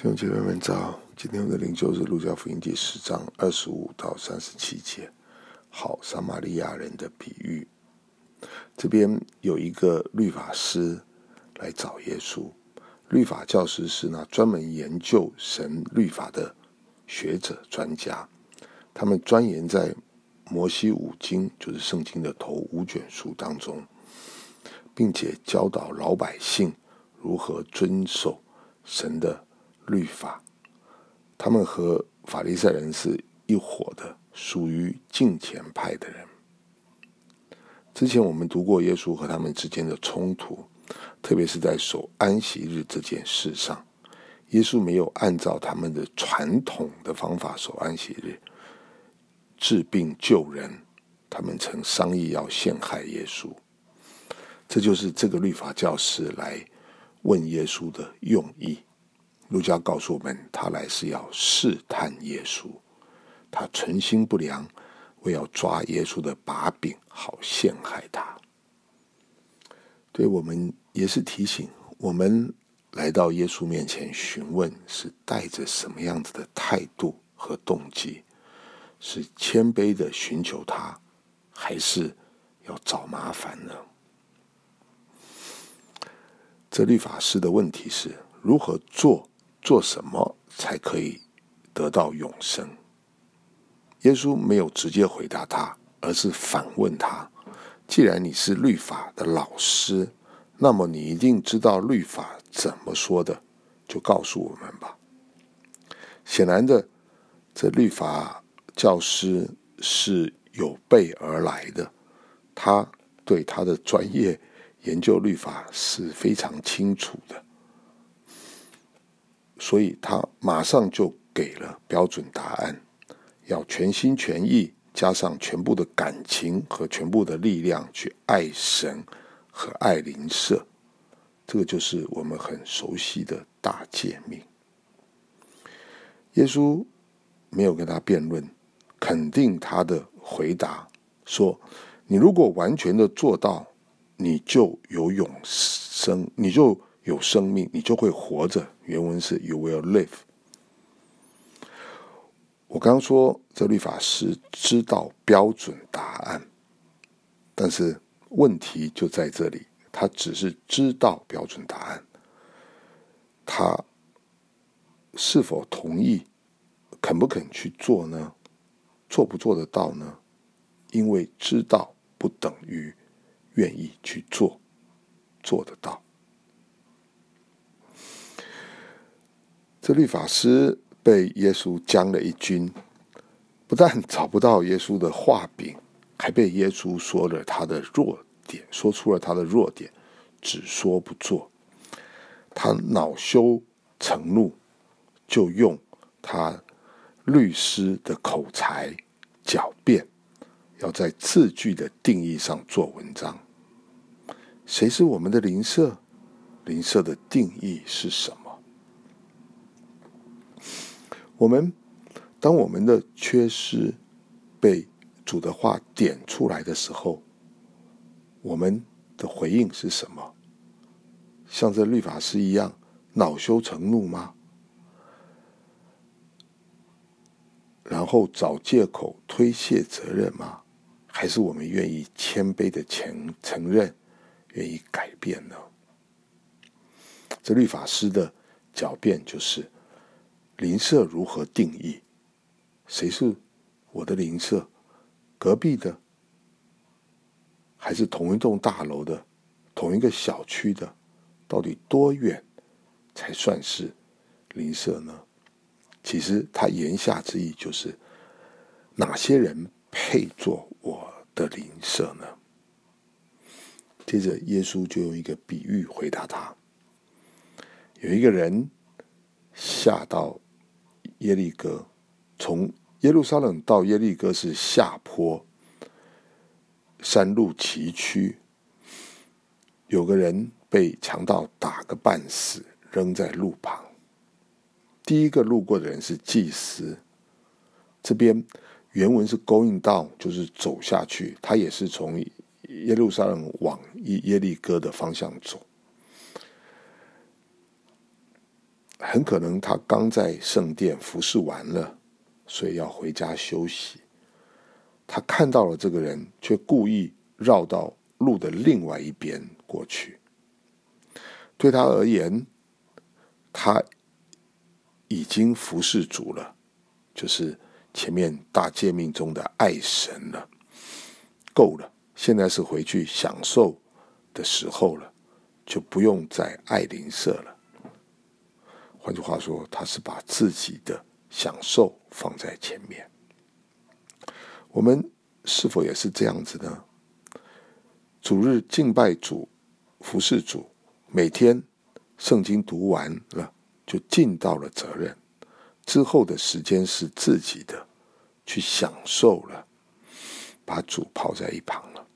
弟兄姐妹们早，今天我们的灵修是路加福音第10章25到37节，好撒玛利亚人的比喻。这边有一个律法师来找耶稣，律法教师是那专门研究神律法的学者专家，他们钻研在摩西五经，就是圣经的头5卷书当中，并且教导老百姓如何遵守神的律法。他们和法利赛人是一伙的，属于敬虔派的人。之前我们读过耶稣和他们之间的冲突，特别是在守安息日这件事上，耶稣没有按照他们的传统的方法守安息日，治病救人，他们曾商议要陷害耶稣。这就是这个律法教师来问耶稣的用意。路加告诉我们，他来是要试探耶稣，他存心不良，为要抓耶稣的把柄，好陷害他。对我们也是提醒，我们来到耶稣面前询问，是带着什么样子的态度和动机？是谦卑的寻求他，还是要找麻烦呢？这律法师的问题是如何做什么才可以得到永生？耶稣没有直接回答他，而是反问他，既然你是律法的老师，那么你一定知道律法怎么说的，就告诉我们吧。显然的，这律法教师是有备而来的，他对他的专业研究律法是非常清楚的，所以他马上就给了标准答案，要全心全意，加上全部的感情和全部的力量去爱神和爱邻舍。这个就是我们很熟悉的大诫命。耶稣没有跟他辩论，肯定他的回答，说你如果完全的做到，你就有永生，你就有生命，你就会活着。原文是 You will live。 我刚说这律法师知道标准答案，但是问题就在这里，他只是知道标准答案，他是否同意，肯不肯去做呢？做不做得到呢？因为知道不等于愿意去做得到。这律法师被耶稣将了一军，不但找不到耶稣的话柄，还被耶稣说了他的弱点，说出了他的弱点，只说不做。他恼羞成怒，就用他律师的口才狡辩，要在字句的定义上做文章。谁是我们的邻舍？邻舍的定义是什么？当我们的缺失被主的话点出来的时候，我们的回应是什么？像这律法师一样恼羞成怒吗？然后找借口推卸责任吗？还是我们愿意谦卑的承认，愿意改变呢？这律法师的狡辩就是邻舍如何定义？谁是我的邻舍？隔壁的，还是同一栋大楼的，同一个小区的？到底多远才算是邻舍呢？其实他言下之意就是哪些人配做我的邻舍呢？接着耶稣就用一个比喻回答他。有一个人下到耶利哥，从耶路撒冷到耶利哥是下坡，山路崎岖，有个人被强盗打个半死，扔在路旁。第一个路过的人是祭司，这边原文是 going down， 就是走下去，他也是从耶路撒冷往耶利哥的方向走。 很可能他刚在圣殿服侍完了，所以要回家休息。他看到了这个人，却故意绕到路的另外一边过去。对他而言，他已经服侍主了，就是前面大诫命中的爱神了，够了。现在是回去享受的时候了，就不用再爱邻舍了。换句话说，他是把自己的享受放在前面。我们是否也是这样子呢？主日敬拜主，服侍主，每天圣经读完了就尽到了责任，之后的时间是自己的，去享受了，把主抛在一旁了。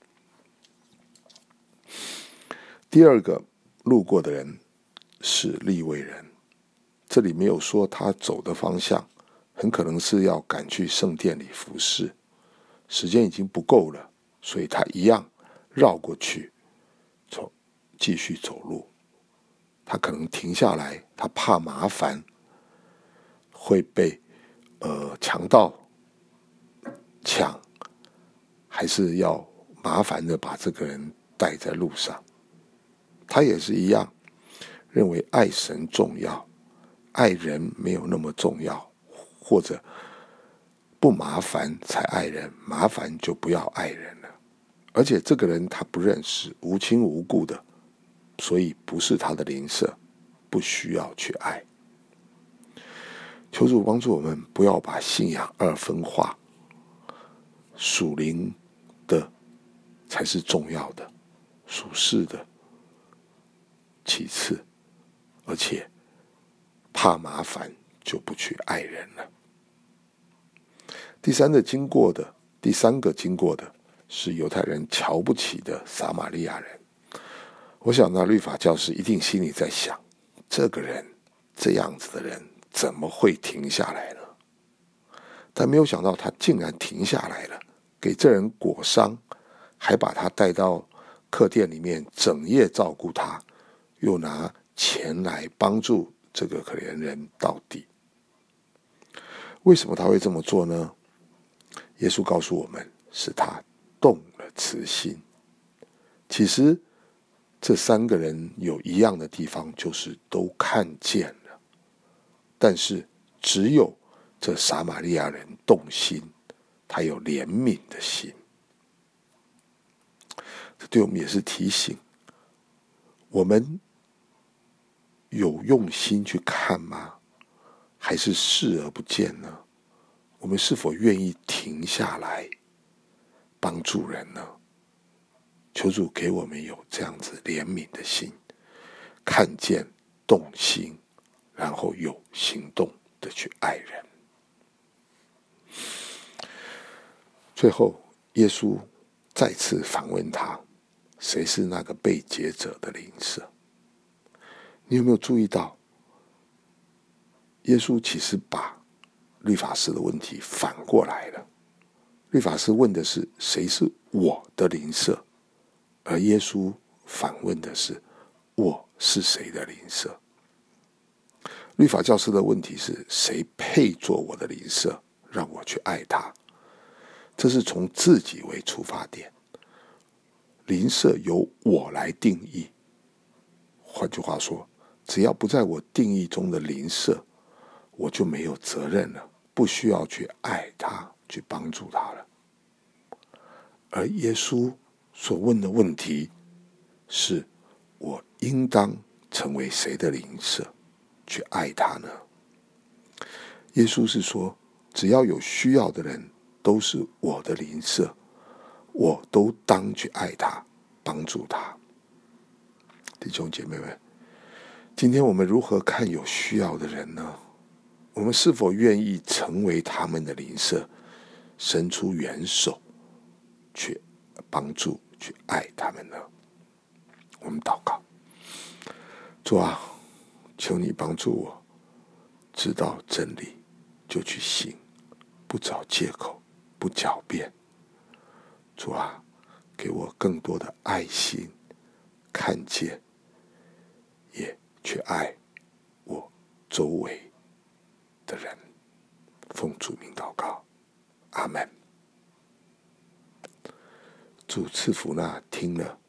第二个路过的人是利未人，这里没有说他走的方向，很可能是要赶去圣殿里服侍，时间已经不够了，所以他一样绕过去，继续走路。他可能停下来，他怕麻烦会被强盗抢，还是要麻烦的把这个人带在路上。他也是一样，认为爱神重要，爱人没有那么重要，或者不麻烦才爱人，麻烦就不要爱人了。而且这个人他不认识，无亲无故的，所以不是他的邻舍，不需要去爱。求主帮助我们，不要把信仰二分化，属灵的才是重要的，属世的其次，而且怕麻烦就不去爱人了。第三个经过的是犹太人瞧不起的撒玛利亚人。我想那律法教师一定心里在想，这个人这样子的人怎么会停下来呢？但没有想到他竟然停下来了，给这人裹伤，还把他带到客店里面整夜照顾他，又拿钱来帮助这个可怜人到底。为什么他会这么做呢？耶稣告诉我们，是他动了慈心。其实这三个人有一样的地方，就是都看见了，但是只有这撒玛利亚人动心，他有怜悯的心。这对我们也是提醒，我们有用心去看吗？还是视而不见呢？我们是否愿意停下来帮助人呢？求主给我们有这样子怜悯的心，看见动心，然后有行动的去爱人。最后耶稣再次反问他，谁是那个被劫者的邻舍？你有没有注意到，耶稣其实把律法师的问题反过来了。律法师问的是谁是我的邻舍，而耶稣反问的是我是谁的邻舍。律法教师的问题是谁配做我的邻舍，让我去爱他。这是从自己为出发点，邻舍由我来定义。换句话说，只要不在我定义中的邻舍，我就没有责任了，不需要去爱他，去帮助他了。而耶稣所问的问题是，我应当成为谁的邻舍，去爱他呢？耶稣是说，只要有需要的人都是我的邻舍，我都当去爱他，帮助他。弟兄姐妹们，今天我们如何看有需要的人呢？我们是否愿意成为他们的邻舍，伸出援手去帮助，去爱他们呢？我们祷告。主啊，求你帮助我知道真理就去行，不找借口，不狡辩。主啊，给我更多的爱心，看见也去爱我周围的人。奉主名祷告，阿们。主赐福那听了